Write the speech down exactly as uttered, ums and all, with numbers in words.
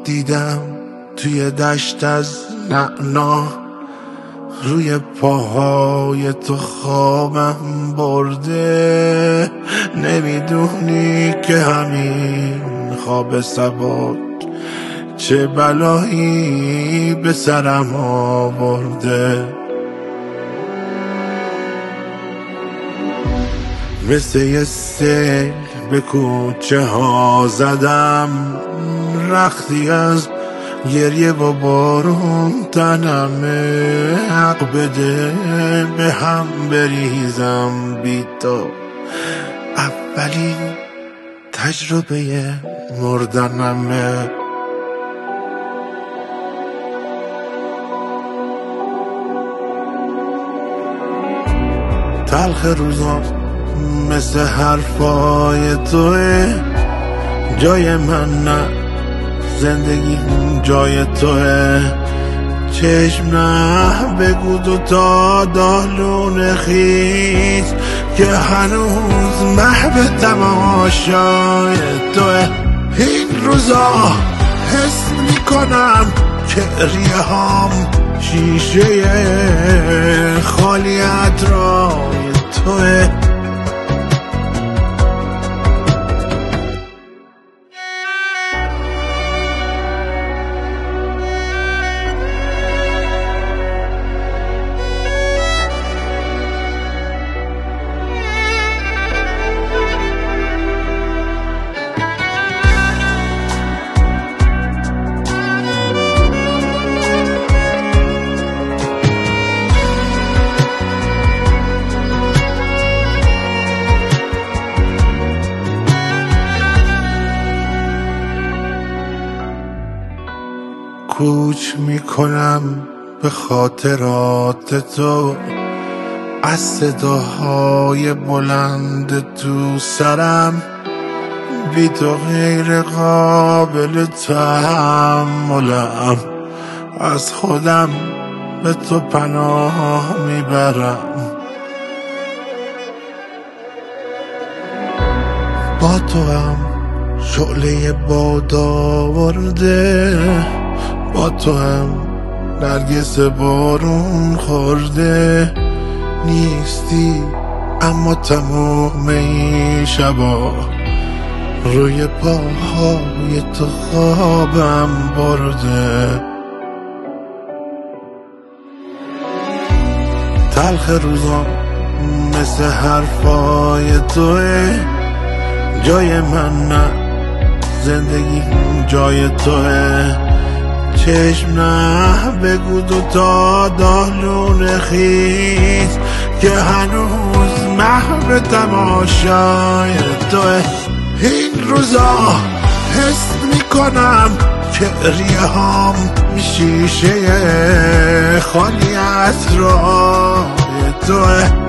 دیدم توی دشت از نعنا، روی پاهای تو خوابم برده. نمیدونی که همین خواب ثبات چه بلایی به سرم آورده. مثل یه سیل به کوچه ها زدم، رختی از گریه و بارون تنمه. حق بده به هم بریزم بی تو، اولین تجربه مردنمه. تلخ روزا مثل حرفای توه، جای من نه، زندگی جای توه. چشم نه بگو دوتا دالون خیز که هنوز محو تماشای توه. این روزا حس میکنم که ریه هام شیشه خالی اطرای توه. کوچ میکنم به خاطرات تو، از صداهای بلند تو سرم. بی تو غیر قابل تحملم، از خودم به تو پناه میبرم. با تو هم شعله باد آورده، با تو هم نرگس بارون خورده. نیستی اما تمام این شبا روی پاهای تو خوابم برده. تلخ روزا مثل حرفای توه، جای من نه، زندگی جای توه. چشم نه بگو دوتا دالون خیز که هنوز محو تماشای توه. این روزا حس میکنم که ریه هام شیشه خالی از راه توه.